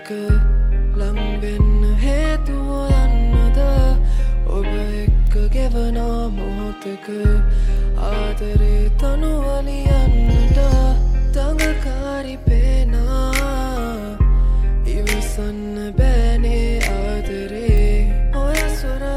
එක ලං වෙන්න හේතුව යන්නද ඔබ එක්ක ගෙවන මොහොතක ආදරේ තනුවලියන්නට තඟකාරි පේනා ඉවසන්න බෑනේ ආදරේ ඔය සොර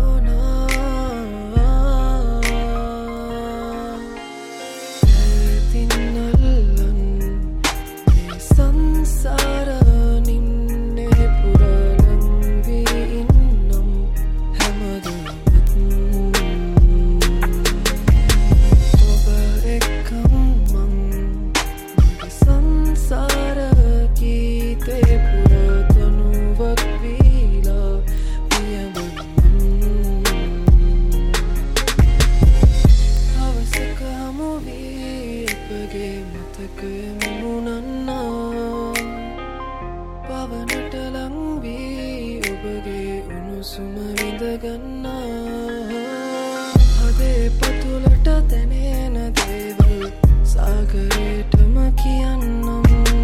පවනට ලංවී ඔබගේ උණුසුම විඳගන්නා හදේ පතුලට දැනෙන දේවල් සාගරයටම කියන්නම්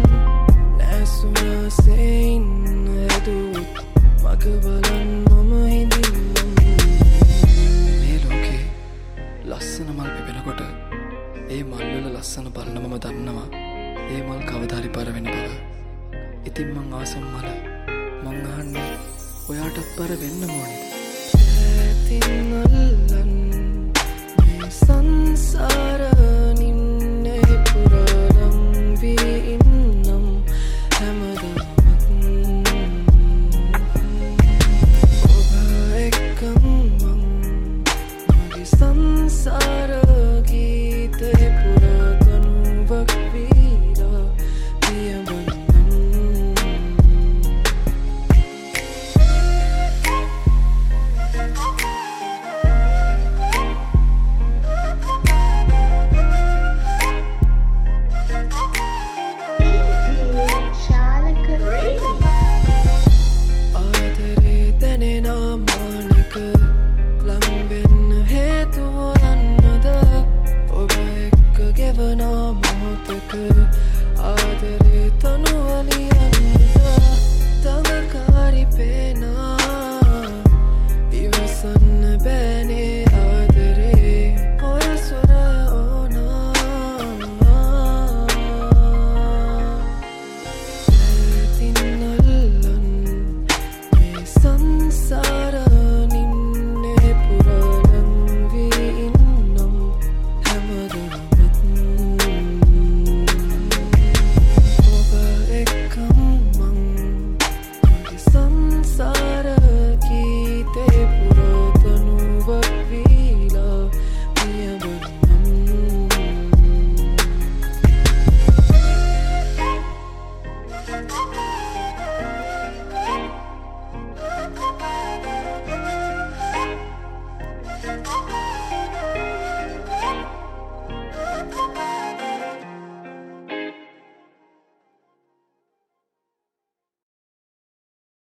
නැසුනාසේ ඉන්න හැදුවත් මග බලන් මම හිඳින්නම් මේ ලෝකේ ලස්සන මල් පිපෙනකොට ඒ මල්වල ලස්සන බලන මම දන්නවා ඒ මල් කවදාරි පර වෙන බව. ඉතින් මං ආසම් මල මං අහන්නේ ඔයාටත් පර වෙන්න ඕනේ. ඇතින් අල්ලන් මේ සංසාර